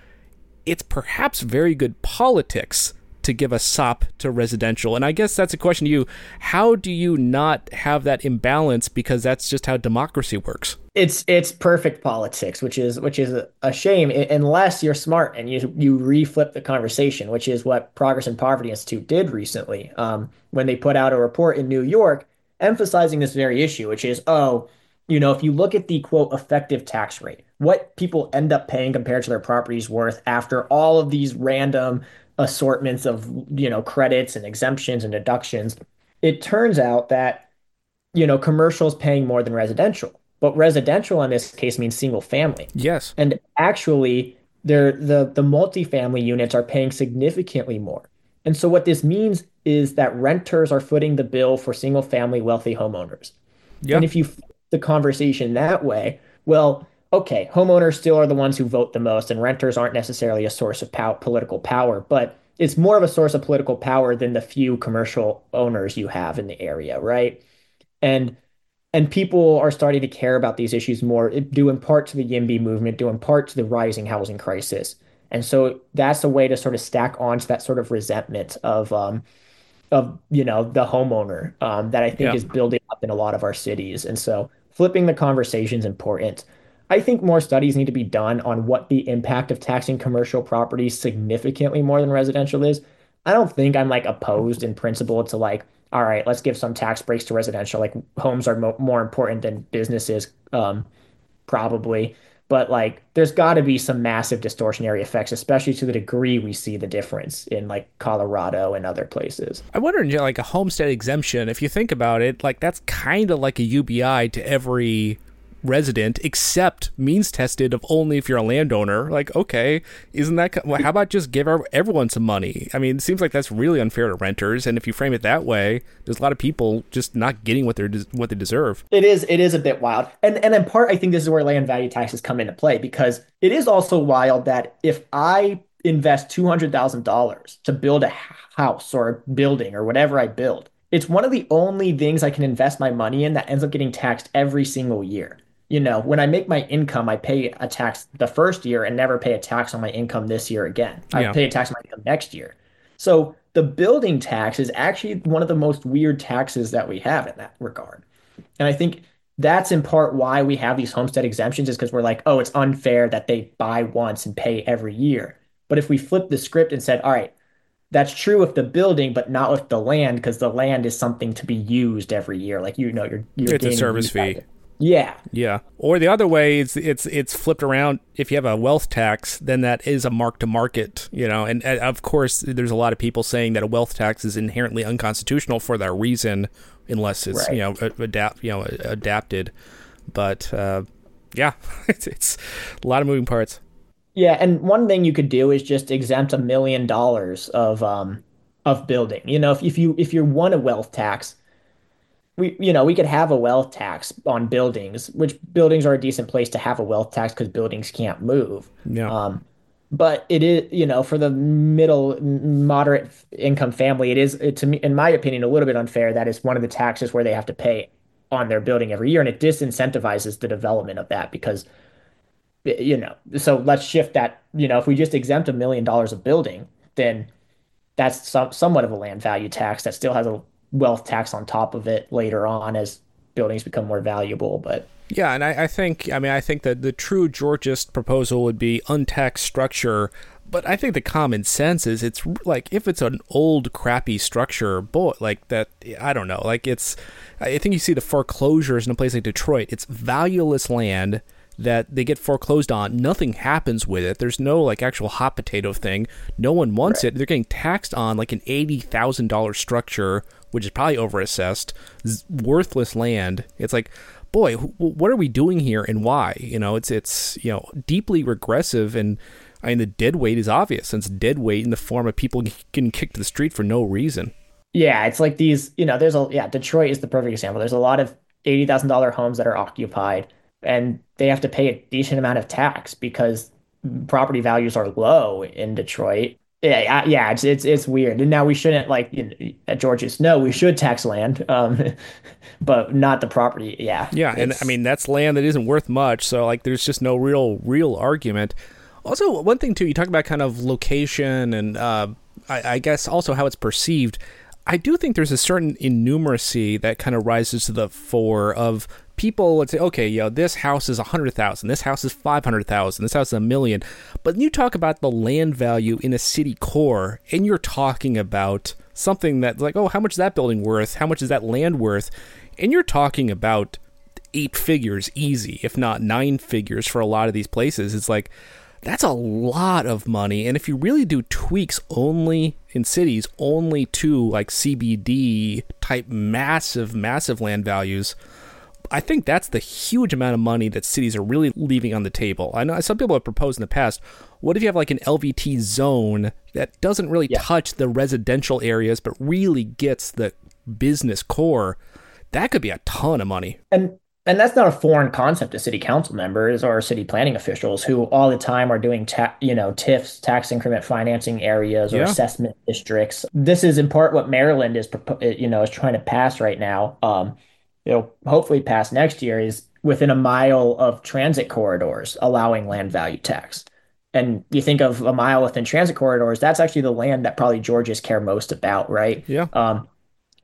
it's perhaps very good politics to give a sop to residential. And I guess that's a question to you. How do you not have that imbalance? Because that's just how democracy works. It's it's perfect politics, which is which is a shame unless you're smart and you you reflip the conversation, which is what Progress and Poverty Institute did recently, um, when they put out a report in New York emphasizing this very issue, which is, oh, you know, if you look at the quote effective tax rate, what people end up paying compared to their property's worth after all of these random assortments of, you know, credits and exemptions and deductions, it turns out that, you know, commercial is paying more than residential. But residential in this case means single family. Yes. And actually, they're, the the multifamily units are paying significantly more. And so what this means is that renters are footing the bill for single family wealthy homeowners. Yeah. And if you flip the conversation that way, well, okay, homeowners still are the ones who vote the most, and renters aren't necessarily a source of pow- political power, but it's more of a source of political power than the few commercial owners you have in the area, right? And and people are starting to care about these issues more, due in part to the YIMBY movement, due in part to the rising housing crisis. And so that's a way to sort of stack onto that sort of resentment of, um, of you know, the homeowner, um, that I think Yeah. is building up in a lot of our cities. And so flipping the conversation is important. I think more studies need to be done on what the impact of taxing commercial properties significantly more than residential is. I don't think I'm like opposed in principle to like, all right, let's give some tax breaks to residential. Like homes are mo more important than businesses, um, probably. But like, there's got to be some massive distortionary effects, especially to the degree we see the difference in like Colorado and other places. I wonder, you know, like a homestead exemption, if you think about it, like that's kind of like a U B I to every resident, except means tested of only if you're a landowner. Like, okay, isn't that, well, how about just give everyone some money? I mean, it seems like that's really unfair to renters, and if you frame it that way, there's a lot of people just not getting what they're what they deserve. It is it is a bit wild. And and in part I think this is where land value taxes come into play because it is also wild that if I invest two hundred thousand dollars to build a house or a building or whatever I build, it's one of the only things I can invest my money in that ends up getting taxed every single year. You know, when I make my income, I pay a tax the first year and never pay a tax on my income this year again. I Yeah. pay a tax on my income next year. So the building tax is actually one of the most weird taxes that we have in that regard. And I think that's in part why we have these homestead exemptions is because we're like, oh, it's unfair that they buy once and pay every year. But if we flip the script and said, all right, that's true with the building, but not with the land, because the land is something to be used every year. Like you know, you're you're It's a gaining service use out of fee. it. Yeah. Yeah. Or the other way is it's it's flipped around. If you have a wealth tax, then that is a mark to market, you know. And, and of course, there's a lot of people saying that a wealth tax is inherently unconstitutional for that reason, unless it's Right. you know adapt you know adapted. But uh, yeah, it's, it's a lot of moving parts. Yeah, and one thing you could do is just exempt a million dollars of um of building. You know, if, if you if you want a wealth tax, we you know we could have a wealth tax on buildings, which buildings are a decent place to have a wealth tax because buildings can't move. Yeah. Um, but it is you know for the middle moderate income family, it is it, to me in my opinion a little bit unfair that is one of the taxes where they have to pay on their building every year, and it disincentivizes the development of that because you know so let's shift that you know if we just exempt a million dollars of building, then that's some, somewhat of a land value tax that still has a wealth tax on top of it later on as buildings become more valuable. But Yeah, and I, I think, I mean, I think that the true Georgist proposal would be untaxed structure, but I think the common sense is it's like if it's an old crappy structure, boy, like that, I don't know, like it's, I think you see the foreclosures in a place like Detroit, it's valueless land that they get foreclosed on. Nothing happens with it. There's no like actual hot potato thing. No one wants right. it. They're getting taxed on like an eighty thousand dollars structure, which is probably overassessed, worthless land. It's like, boy, what are we doing here and why? You know, it's, it's, you know, deeply regressive. And I mean, the dead weight is obvious, since dead weight in the form of people getting kicked to the street for no reason. Yeah, it's like these, you know, there's a, yeah, Detroit is the perfect example. There's a lot of eighty thousand dollars homes that are occupied and they have to pay a decent amount of tax because property values are low in Detroit. Yeah, yeah, it's it's it's weird. And now we shouldn't like you know, at Georgia's. No, we should tax land, um, but not the property. Yeah, Yeah, and I mean that's land that isn't worth much, so like there's just no real real argument. Also, one thing too, you talk about kind of location and uh, I, I guess also how it's perceived. I do think there's a certain innumeracy that kind of rises to the fore of people. Let's say, okay, yo, this house is a hundred thousand, this house is five hundred thousand, this house is a million. But then you talk about the land value in a city core, and you're talking about something that's like, oh, how much is that building worth? How much is that land worth? And you're talking about eight figures easy, if not nine figures for a lot of these places. It's like, that's a lot of money. And if you really do tweaks only in cities, only to like C B D type massive, massive land values, I think that's the huge amount of money that cities are really leaving on the table. I know some people have proposed in the past, what if you have like an L V T zone that doesn't really yeah. touch the residential areas, but really gets the business core? That could be a ton of money. And and that's not a foreign concept to city council members or city planning officials who all the time are doing ta you know T I Fs, tax increment financing areas or Yeah. assessment districts. This is in part what Maryland is propo- you know is trying to pass right now. Um, it'll hopefully pass next year is within a mile of transit corridors allowing land value tax. And you think of a mile within transit corridors, that's actually the land that probably Georgians care most about, right? Yeah. Um,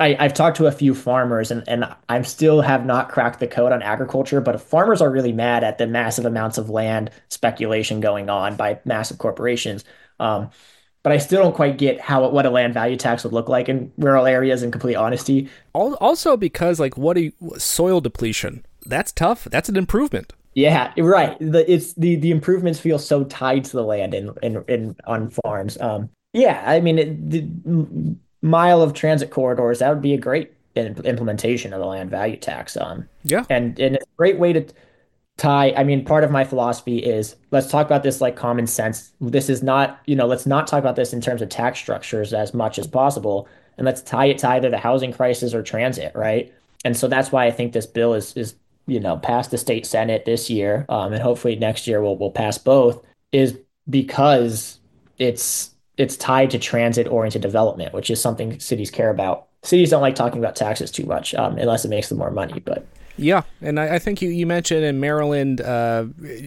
I, I've talked to a few farmers and, and I still have not cracked the code on agriculture, but farmers are really mad at the massive amounts of land speculation going on by massive corporations. Um, but I still don't quite get how what a land value tax would look like in rural areas, in complete honesty. Also because, like, what do you, soil depletion? That's tough. That's an improvement. Yeah, right. The it's the the improvements feel so tied to the land in in, in on farms. Um, yeah, I mean, it, the m- mile of transit corridors, that would be a great im- implementation of the land value tax. Um, Yeah. and and it's a great way to tie. I mean, part of my philosophy is let's talk about this like common sense. This is not, you know, let's not talk about this in terms of tax structures as much as possible, and let's tie it to either the housing crisis or transit, right? And so that's why I think this bill is is you know passed the state senate this year, um, and hopefully next year we'll we'll pass both. Is because it's it's tied to transit oriented development, which is something cities care about. Cities don't like talking about taxes too much, um, unless it makes them more money, but. Yeah, and I, I think you, you mentioned in Maryland uh,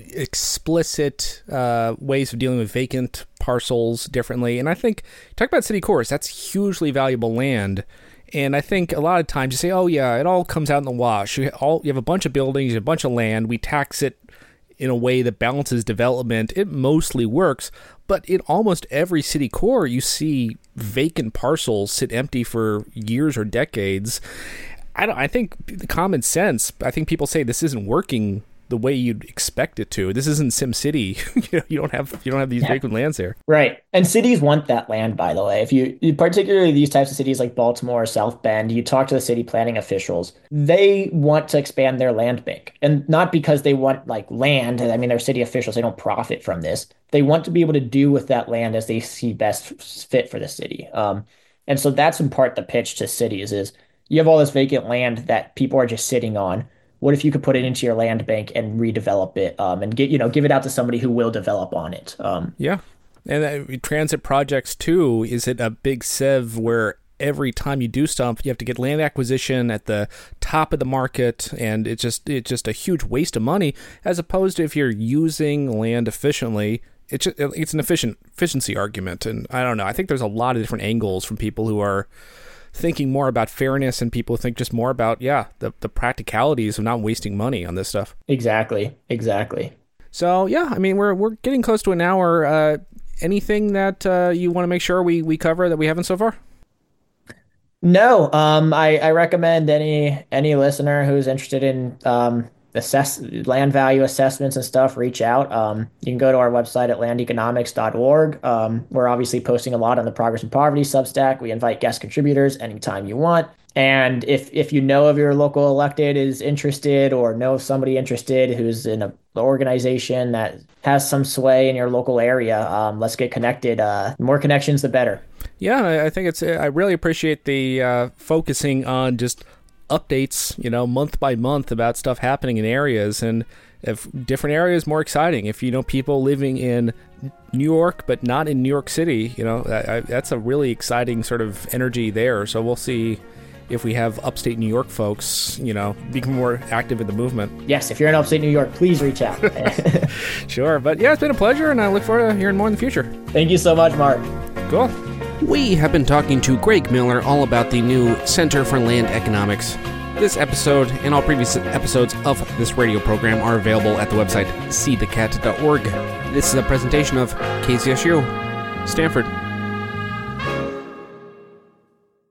explicit uh, ways of dealing with vacant parcels differently. And I think, talk about city cores, that's hugely valuable land. And I think a lot of times you say, oh yeah, it all comes out in the wash. You, all, you have a bunch of buildings, you have a bunch of land, we tax it in a way that balances development. It mostly works, but in almost every city core, you see vacant parcels sit empty for years or decades. I don't. I think the common sense. I think people say this isn't working the way you'd expect it to. This isn't SimCity. you know, you don't have you don't have these yeah. vacant lands there. Right. And cities want that land, by the way. If you, particularly these types of cities like Baltimore or South Bend, you talk to the city planning officials, they want to expand their land bank. And not because they want like land. I mean, they're city officials. They don't profit from this. They want to be able to do with that land as they see best fit for the city. Um, and so that's in part the pitch to cities is, you have all this vacant land that people are just sitting on. What if you could put it into your land bank and redevelop it, um, and get you know give it out to somebody who will develop on it? Um, yeah, and uh, transit projects too. Is it a big sieve where every time you do stuff, you have to get land acquisition at the top of the market, and it's just it's just a huge waste of money. As opposed to if you're using land efficiently, it's just, it's an efficient efficiency argument. And I don't know. I think there's a lot of different angles from people who are thinking more about fairness, and people think just more about, yeah, the, the practicalities of not wasting money on this stuff. Exactly. Exactly. So, yeah, I mean, we're we're getting close to an hour. Uh, anything that uh, you want to make sure we, we cover that we haven't so far? No. Um, I, I recommend any any listener who's interested in um, assess land value assessments and stuff, reach out. Um, you can go to our website at land economics dot org. Um, we're obviously posting a lot on the Progress and Poverty Substack. We invite guest contributors anytime you want. And if if you know of your local elected is interested, or know of somebody interested who's in a organization that has some sway in your local area, um, let's get connected. Uh, the more connections, the better. Yeah, I think it's. I really appreciate the uh, focusing on just updates, you know, month by month about stuff happening in areas, and if different areas more exciting. If you know people living in New York but not in New York City, you know, I, I, that's a really exciting sort of energy there. So we'll see if we have upstate New York folks, you know, become more active in the movement. Yes, if you're in upstate New York, please reach out. Sure, but yeah, it's been a pleasure, and I look forward to hearing more in the future. Thank you so much, Mark. Cool. We have been talking to Greg Miller all about the new Center for Land Economics. This episode and all previous episodes of this radio program are available at the website see the cat dot org. This is a presentation of K Z S U, Stanford.